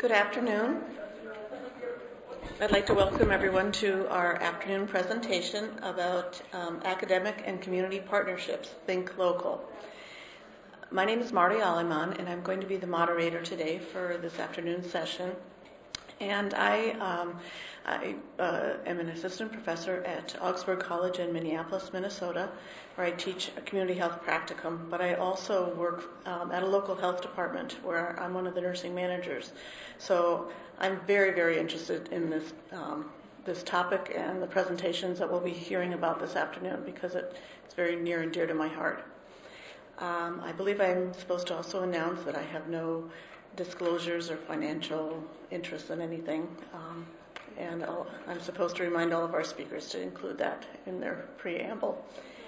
Good afternoon. I'd like to welcome everyone to our afternoon presentation about academic and community partnerships, Think Local. My name is Marty Aliman, and I'm going to be the moderator today for this afternoon session. And I am an assistant professor at Augsburg College in Minneapolis, Minnesota, where I teach a community health practicum, but I also work at a local health department where I'm one of the nursing managers. So I'm very, very interested in this topic and the presentations that we'll be hearing about this afternoon because it's very near and dear to my heart. I believe I'm supposed to also announce that I have no disclosures or financial interest in anything, and I'm supposed to remind all of our speakers to include that in their preamble.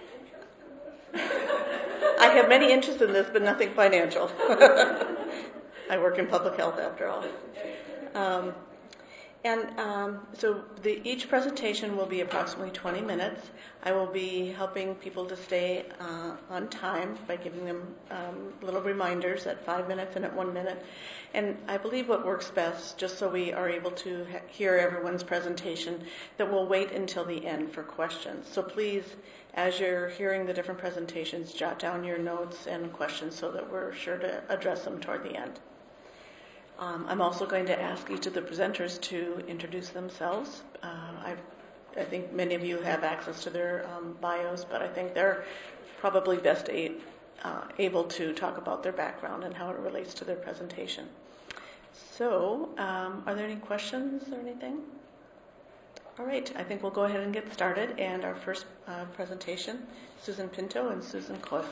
I have many interests in this, but nothing financial. I work in public health after all. So each presentation will be approximately 20 minutes. I will be helping people to stay on time by giving them little reminders at 5 minutes and at 1 minute. And I believe what works best, just so we are able to hear everyone's presentation, that we'll wait until the end for questions. So please, as you're hearing the different presentations, jot down your notes and questions so that we're sure to address them toward the end. I'm also going to ask each of the presenters to introduce themselves. I think many of you have access to their bios, but I think they're probably best able to talk about their background and how it relates to their presentation. So, are there any questions or anything? All right, I think we'll go ahead and get started. And our first presentation, Susan Pinto and Susan Coyle.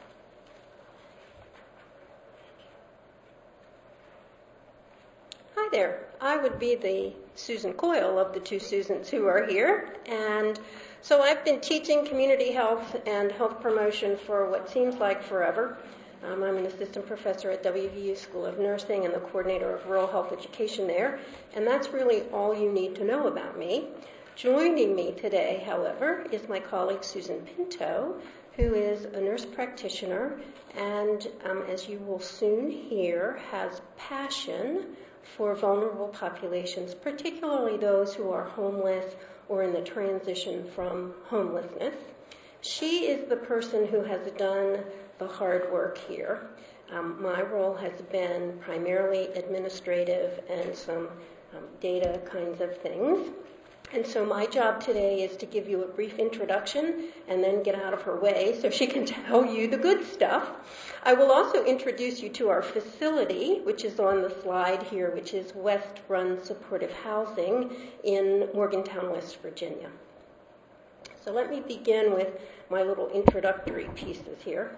Hi there. I would be the Susan Coyle of the two Susans who are here. And so I've been teaching community health and health promotion for what seems like forever. I'm an assistant professor at WVU School of Nursing and the coordinator of rural health education there. And that's really all you need to know about me. Joining me today, however, is my colleague Susan Pinto, who is a nurse practitioner and, as you will soon hear, has passion for vulnerable populations, particularly those who are homeless or in the transition from homelessness. She is the person who has done the hard work here. My role has been primarily administrative and some data kinds of things. And so my job today is to give you a brief introduction and then get out of her way so she can tell you the good stuff. I will also introduce you to our facility, which is on the slide here, which is West Run Supportive Housing in Morgantown, West Virginia. So let me begin with my little introductory pieces here.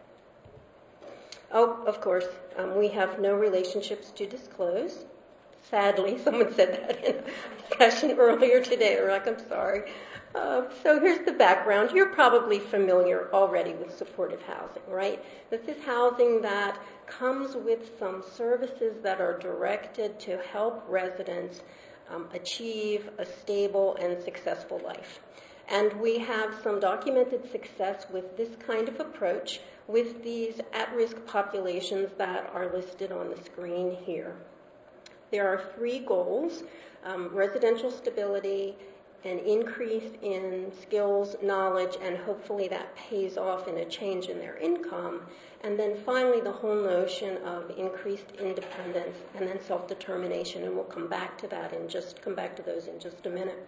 Oh, of course, we have no relationships to disclose. Sadly, someone said that in a discussion earlier today. Rick, I'm sorry. So here's the background. You're probably familiar already with supportive housing, right? This is housing that comes with some services that are directed to help residents achieve a stable and successful life. And we have some documented success with this kind of approach with these at-risk populations that are listed on the screen here. There are 3 goals: residential stability, an increase in skills, knowledge, and hopefully that pays off in a change in their income. And then finally, the whole notion of increased independence and then self-determination. And we'll come back to those in just a minute.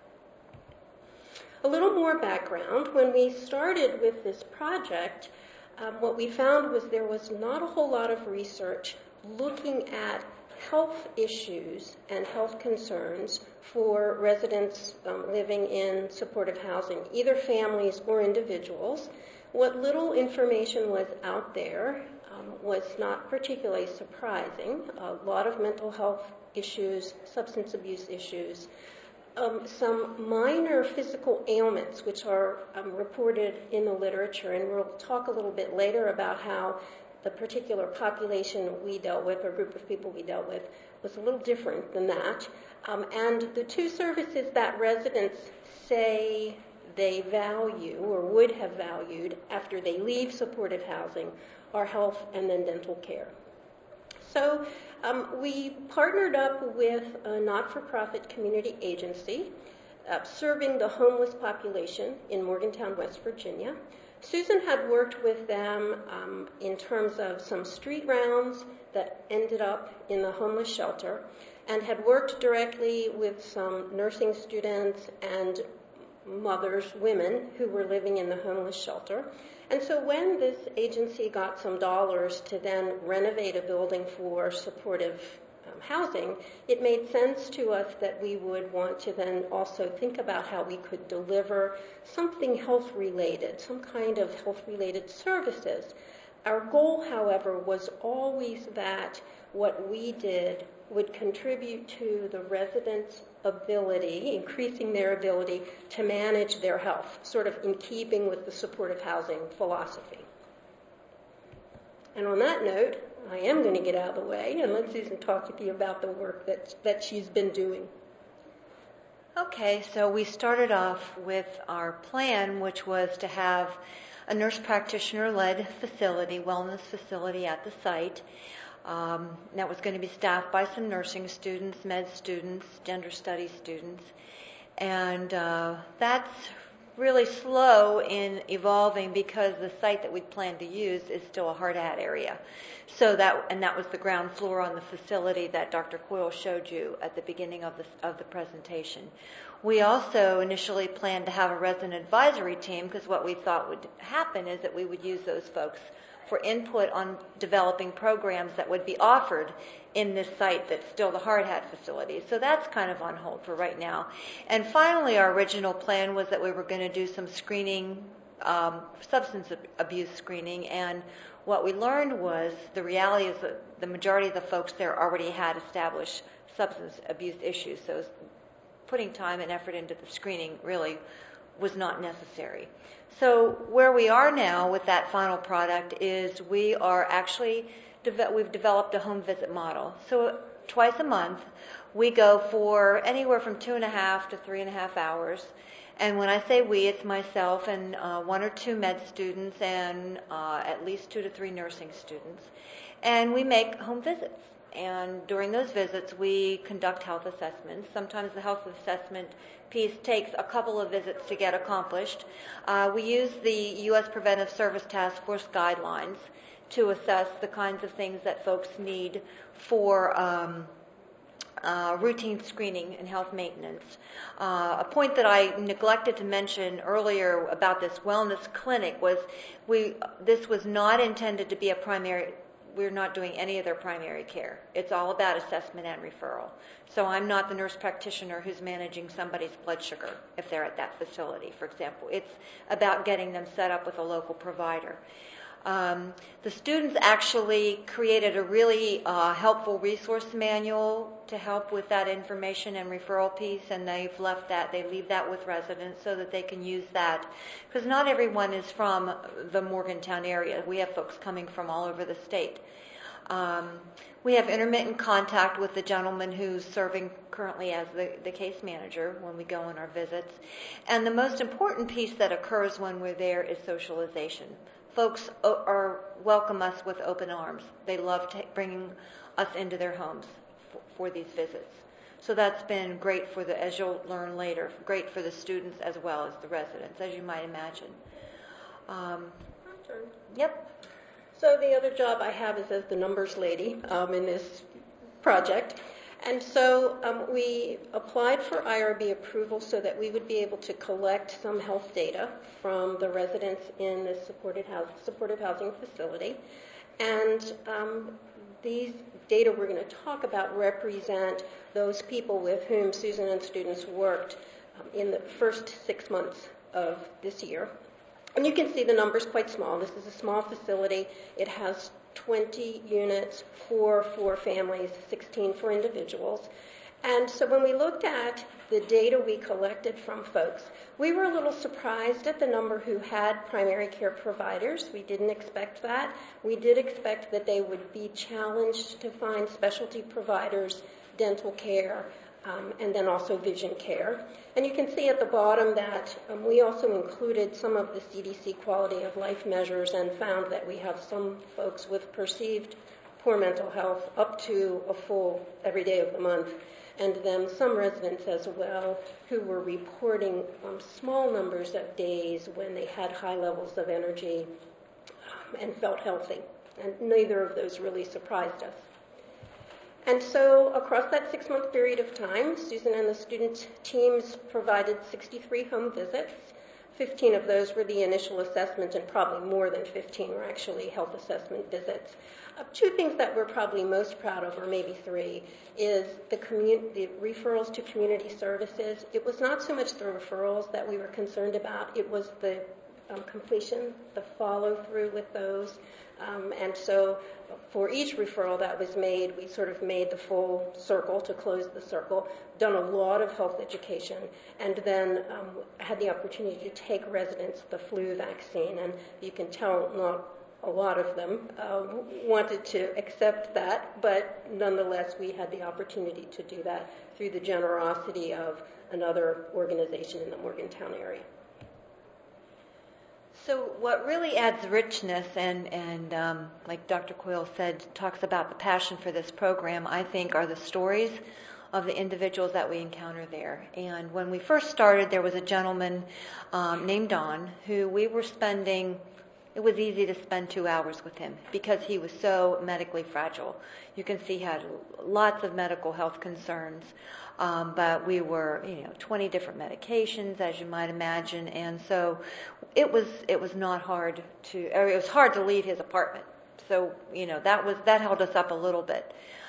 A little more background. When we started with this project, what we found was there was not a whole lot of research looking at health issues and health concerns for residents living in supportive housing, either families or individuals. What little information was out there was not particularly surprising. A lot of mental health issues, substance abuse issues, some minor physical ailments which are reported in the literature, and we'll talk a little bit later about how the particular population we dealt with, or group of people we dealt with, was a little different than that. And the 2 services that residents say they value or would have valued after they leave supportive housing are health and then dental care. So We partnered up with a not-for-profit community agency serving the homeless population in Morgantown, West Virginia. Susan had worked with them in terms of some street rounds that ended up in the homeless shelter, and had worked directly with some nursing students and mothers, women, who were living in the homeless shelter. And so when this agency got some dollars to then renovate a building for supportive housing, it made sense to us that we would want to then also think about how we could deliver something health-related, some kind of health-related services. Our goal, however, was always that what we did would contribute to the residents' ability, increasing their ability to manage their health, sort of in keeping with the supportive housing philosophy. And on that note, I am going to get out of the way and let Susan talk with you about the work that she's been doing. Okay, so we started off with our plan, which was to have a nurse practitioner-led facility, wellness facility at the site. That was going to be staffed by some nursing students, med students, gender studies students. And that's really slow in evolving because the site that we plan to use is still a hard hat area. So that was the ground floor on the facility that Dr. Coyle showed you at the beginning of the presentation. We also initially planned to have a resident advisory team because what we thought would happen is that we would use those folks for input on developing programs that would be offered in this site that's still the hard hat facility. So that's kind of on hold for right now. And finally, our original plan was that we were going to do some screening, substance abuse screening, and what we learned was the reality is that the majority of the folks there already had established substance abuse issues, so putting time and effort into the screening really was not necessary. So where we are now with that final product is we are actually, we've developed a home visit model. So twice a month, we go for anywhere from 2.5 to 3.5 hours. And when I say we, it's myself and 1 or 2 med students and at least 2 to 3 nursing students. And we make home visits. And during those visits, we conduct health assessments. Sometimes the health assessment piece takes a couple of visits to get accomplished. We use the U.S. Preventive Service Task Force guidelines to assess the kinds of things that folks need for routine screening and health maintenance. A point that I neglected to mention earlier about this wellness clinic was this was not intended to be a primary. We're not doing any of their primary care. It's all about assessment and referral. So I'm not the nurse practitioner who's managing somebody's blood sugar if they're at that facility, for example. It's about getting them set up with a local provider. The students actually created a really helpful resource manual to help with that information and referral piece, and they leave that with residents so that they can use that. Because not everyone is from the Morgantown area. We have folks coming from all over the state. We have intermittent contact with the gentleman who's serving currently as the case manager when we go on our visits. And the most important piece that occurs when we're there is socialization. Folks welcome us with open arms. They love bringing us into their homes for these visits. So that's been great as you'll learn later, great for the students as well as the residents, as you might imagine. My turn. Yep. So the other job I have is as the numbers lady in this project. And so we applied for IRB approval so that we would be able to collect some health data from the residents in this supportive housing facility. And these data we're going to talk about represent those people with whom Susan and students worked in the first 6 months of this year. And you can see the numbers quite small. This is a small facility. It has 20 units for 4 families, 16 for individuals. And so when we looked at the data we collected from folks, we were a little surprised at the number who had primary care providers. We didn't expect that. We did expect that they would be challenged to find specialty providers, dental care, and then also vision care. And you can see at the bottom that we also included some of the CDC quality of life measures and found that we have some folks with perceived poor mental health up to a full every day of the month. And then some residents as well who were reporting small numbers of days when they had high levels of energy and felt healthy. And neither of those really surprised us. And so across that 6-month period of time, Susan and the student teams provided 63 home visits. 15 of those were the initial assessment, and probably more than 15 were actually health assessment visits. Two things that we're probably most proud of, or maybe three, is the referrals to community services. It was not so much the referrals that we were concerned about, it was the completion, the follow-through with those. And so for each referral that was made, we sort of made the full circle to close the circle, done a lot of health education, and then had the opportunity to take residents the flu vaccine. And you can tell not a lot of them wanted to accept that, but nonetheless we had the opportunity to do that through the generosity of another organization in the Morgantown area. So what really adds richness and like Dr. Coyle said, talks about the passion for this program, I think, are the stories of the individuals that we encounter there. And when we first started, there was a gentleman named Don who we were spending, it was easy to spend 2 hours with him because he was so medically fragile. You can see he had lots of medical health concerns. But we were, 20 different medications, as you might imagine, and so it was not hard it was hard to leave his apartment. So, that held us up a little bit.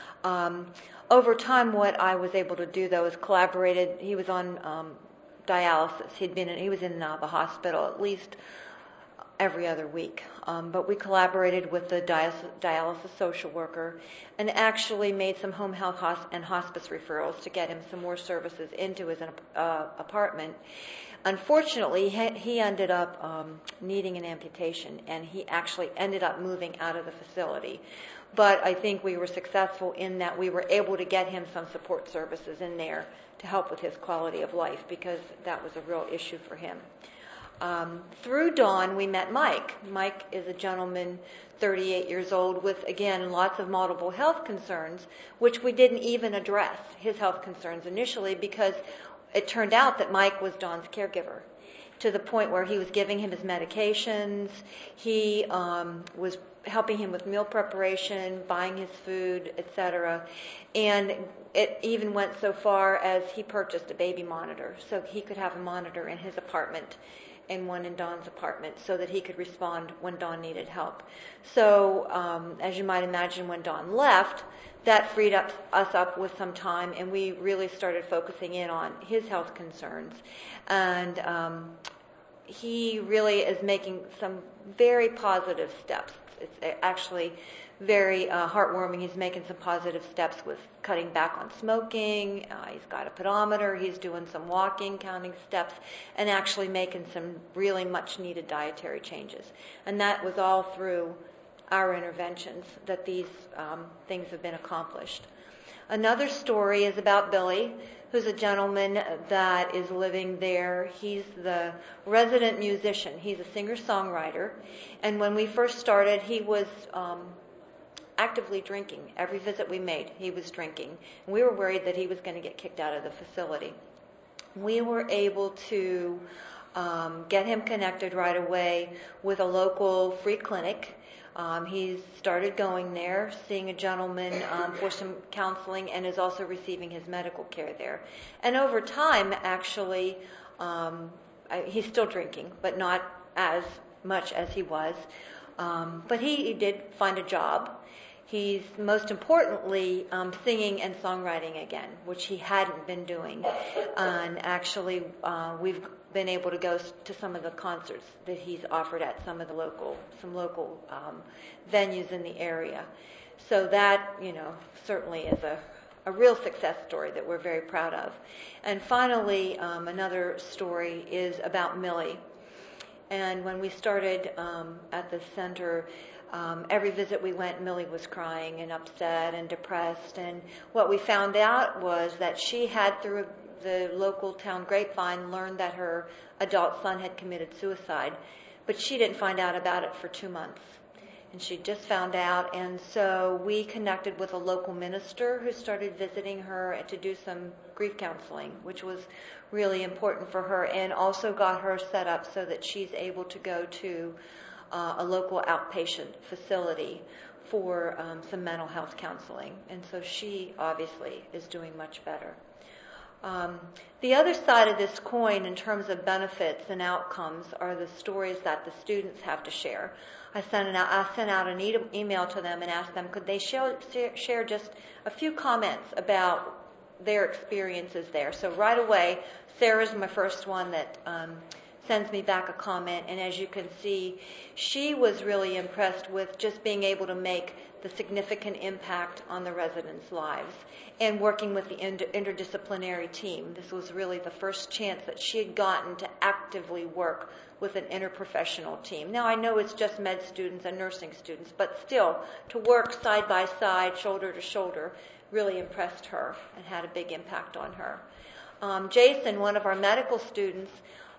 Over time, what I was able to do, though, is collaborated. He was on dialysis. He was in the hospital at least every other week. But we collaborated with the dialysis social worker and actually made some home health and hospice referrals to get him some more services into his apartment. Unfortunately, he ended up needing an amputation, and he actually ended up moving out of the facility. But I think we were successful in that we were able to get him some support services in there to help with his quality of life, because that was a real issue for him. Through Dawn, we met Mike. Mike is a gentleman, 38 years old, with, again, lots of multiple health concerns, which we didn't even address, his health concerns initially, because it turned out that Mike was Dawn's caregiver, to the point where he was giving him his medications, he was helping him with meal preparation, buying his food, etc. And it even went so far as he purchased a baby monitor, so he could have a monitor in his apartment and one in Dawn's apartment, so that he could respond when Dawn needed help. So, as you might imagine, when Dawn left, that freed us up with some time, and we really started focusing in on his health concerns. And he really is making some very positive steps. It's actually very heartwarming. He's making some positive steps with cutting back on smoking. He's got a pedometer. He's doing some walking, counting steps, and actually making some really much needed dietary changes. And that was all through our interventions that these things have been accomplished. Another story is about Billy, who's a gentleman that is living there. He's the resident musician. He's a singer-songwriter. And when we first started, he was actively drinking. Every visit we made, he was drinking. And we were worried that he was going to get kicked out of the facility. We were able to get him connected right away with a local free clinic. He's started going there, seeing a gentleman for some counseling, and is also receiving his medical care there. And over time, actually, he's still drinking, but not as much as he was. But he did find a job. He's, most importantly, singing and songwriting again, which he hadn't been doing. And actually, we've been able to go to some of the concerts that he's offered at some local venues in the area. So that, certainly is a real success story that we're very proud of. And finally, another story is about Millie. And when we started at the center, every visit we went, Millie was crying and upset and depressed. And what we found out was that she had, through the local town grapevine, learned that her adult son had committed suicide, but she didn't find out about it for 2 months. and she just found out. And so we connected with a local minister who started visiting her to do some grief counseling, which was really important for her, and also got her set up so that she's able to go to a local outpatient facility for some mental health counseling. And so she obviously is doing much better. The other side of this coin in terms of benefits and outcomes are the stories that the students have to share. I sent out an email to them and asked them, could they share just a few comments about their experiences there. So right away, Sarah's my first one that sends me back a comment, and as you can see, she was really impressed with just being able to make the significant impact on the residents' lives and working with the interdisciplinary team. This was really the first chance that she had gotten to actively work with an interprofessional team. Now, I know it's just med students and nursing students, but still, to work side by side, shoulder to shoulder, really impressed her and had a big impact on her. Jason, one of our medical students,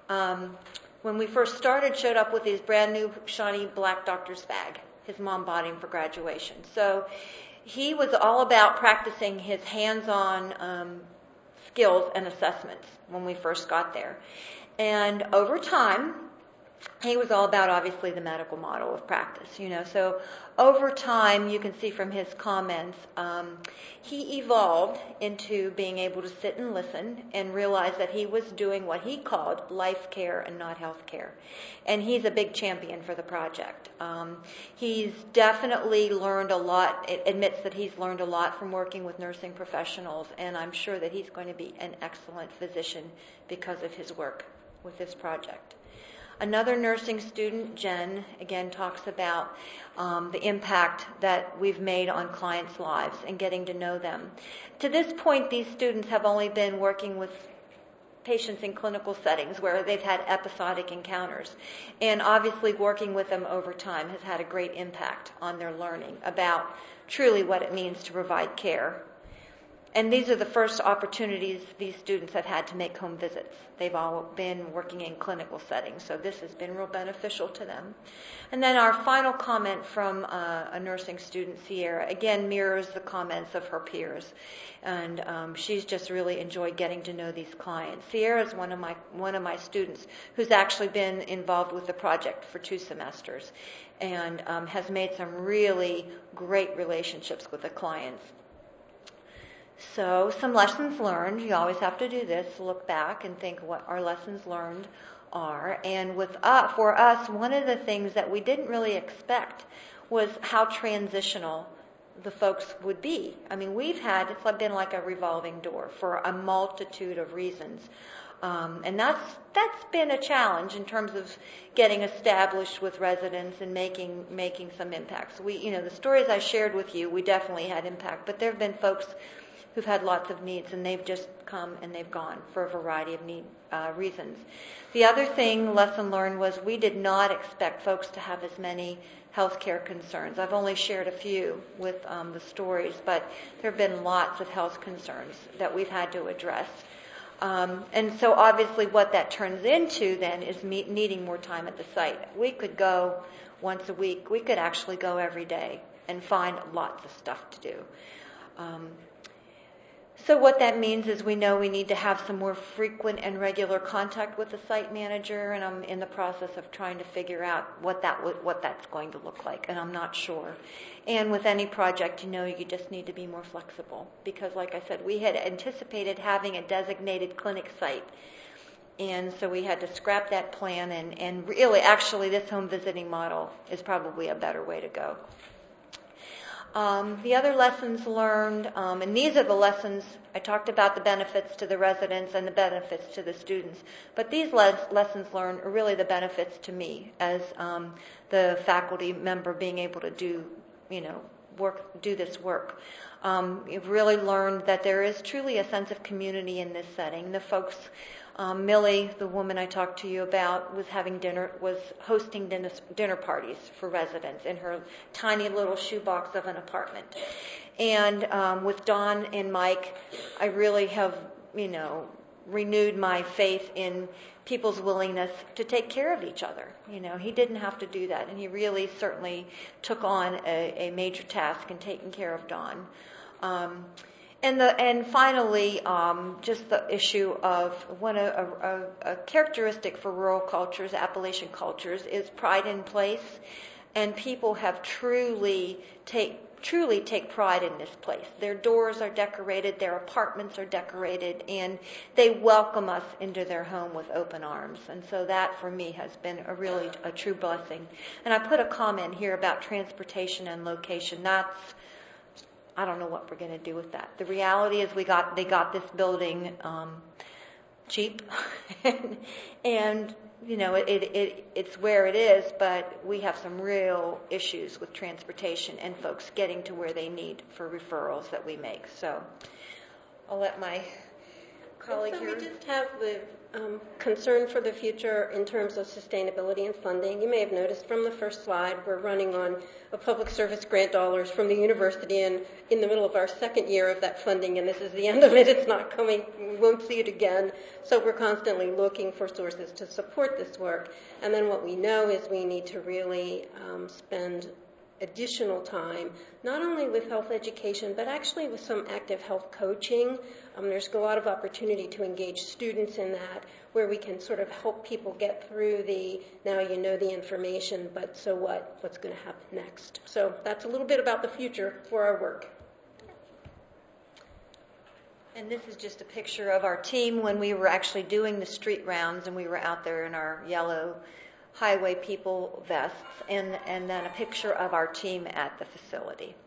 when we first started, showed up with his brand new shiny black doctor's bag. His mom bought him for graduation. So he was all about practicing his hands-on skills and assessments when we first got there. And over time, he was all about, obviously, the medical model of practice, So over time, you can see from his comments, he evolved into being able to sit and listen and realize that he was doing what he called life care and not health care. And he's a big champion for the project. He's definitely learned a lot, admits that he's learned a lot from working with nursing professionals, and I'm sure that he's going to be an excellent physician because of his work with this project. Another nursing student, Jen, again talks about the impact that we've made on clients' lives and getting to know them. To this point, these students have only been working with patients in clinical settings where they've had episodic encounters. And obviously working with them over time has had a great impact on their learning about truly what it means to provide care. And these are the first opportunities these students have had to make home visits. They've all been working in clinical settings, so this has been real beneficial to them. And then our final comment from a nursing student, Sierra, again mirrors the comments of her peers. And she's just really enjoyed getting to know these clients. Sierra is one of my students who's actually been involved with the project for 2 semesters and has made some really great relationships with the clients. So some lessons learned. You always have to do this, look back and think what our lessons learned are. And for us, one of the things that we didn't really expect was how transitional the folks would be. I mean, it's been like a revolving door for a multitude of reasons. And that's been a challenge in terms of getting established with residents and making some impacts. The stories I shared with you, we definitely had impact, but there have been folks who've had lots of needs, and they've just come and they've gone for a variety of reasons. The other lesson learned, was we did not expect folks to have as many healthcare concerns. I've only shared a few with the stories, but there have been lots of health concerns that we've had to address. And so obviously what that turns into then is needing more time at the site. We could go once a week. We could actually go every day and find lots of stuff to do. So what that means is we know we need to have some more frequent and regular contact with the site manager, and I'm in the process of trying to figure out what that's going to look like, and I'm not sure. And with any project, you just need to be more flexible because, like I said, we had anticipated having a designated clinic site, and so we had to scrap that plan, and really, actually, this home visiting model is probably a better way to go. The other lessons learned, and these are the lessons, I talked about the benefits to the residents and the benefits to the students, but these lessons learned are really the benefits to me as the faculty member being able to do this work. You've really learned that there is truly a sense of community in this setting. The folks, Millie, the woman I talked to you about, was hosting dinner parties for residents in her tiny little shoebox of an apartment. And with Dawn and Mike, I really have, renewed my faith in people's willingness to take care of each other. You know, he didn't have to do that, and he really certainly took on a major task in taking care of Dawn. And finally, just the issue of a characteristic for rural cultures, Appalachian cultures, is pride in place, and people have truly take pride in this place. Their doors are decorated, their apartments are decorated, and they welcome us into their home with open arms. And so that, for me, has been a true blessing. And I put a comment here about transportation and location. I don't know what we're going to do with that. The reality is they got this building cheap, and you know it's where it is, but we have some real issues with transportation and folks getting to where they need for referrals that we make. So I'll let my colleague so here. we just have the concern for the future in terms of sustainability and funding. You may have noticed from the first slide, we're running on a public service grant dollars from the university and in the middle of our second year of that funding, and this is the end of it. It's not coming. We won't see it again. So we're constantly looking for sources to support this work. And then what we know is we need to really spend additional time, not only with health education, but actually with some active health coaching. There's a lot of opportunity to engage students in that, where we can sort of help people get through now you know the information, but so what? What's going to happen next? So that's a little bit about the future for our work. And this is just a picture of our team when we were actually doing the street rounds, and we were out there in our yellow highway people vests, and then a picture of our team at the facility.